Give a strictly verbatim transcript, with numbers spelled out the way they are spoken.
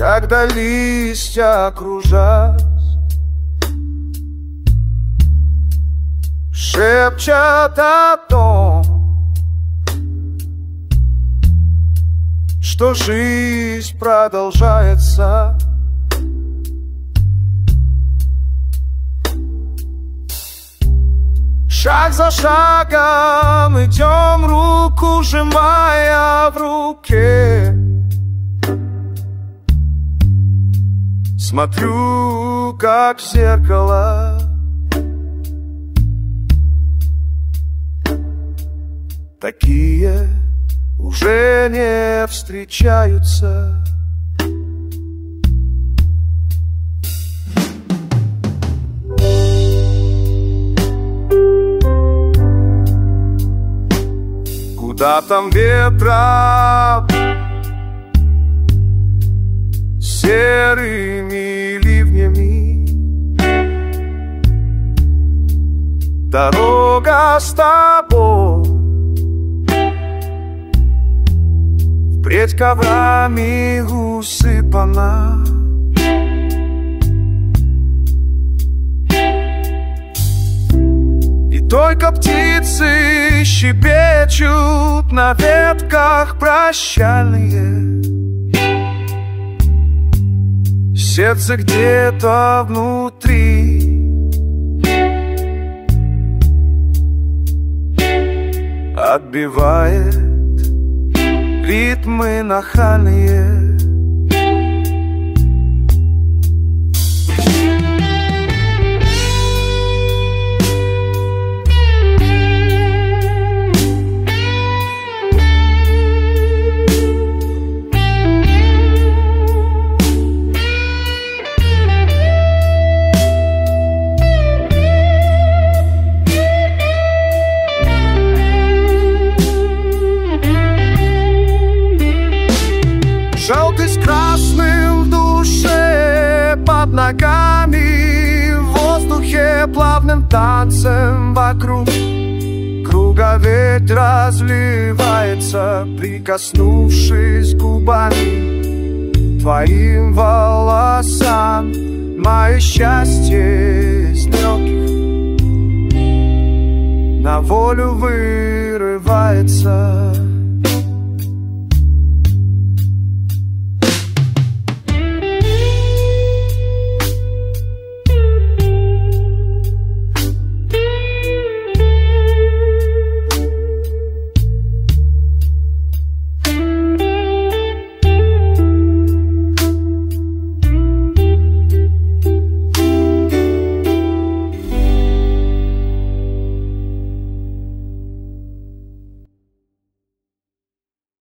когда листья кружат, шепчат о том, что жизнь продолжается. Шаг за шагом идем, руку сжимая в руке. Смотрю, как в зеркало, такие уже не встречаются. Куда там ветра серыми ливнями, дорога с тобой впредь коврами усыпана. И только птицы щебечут на ветках прощальные. Сердце где-то внутри отбивает ритмы нахальные. Желтый с красным в душе, под ногами, в воздухе плавным танцем вокруг. Круга ведь разливается, прикоснувшись губами твоим волосам. Мое счастье из легких на волю вырывается.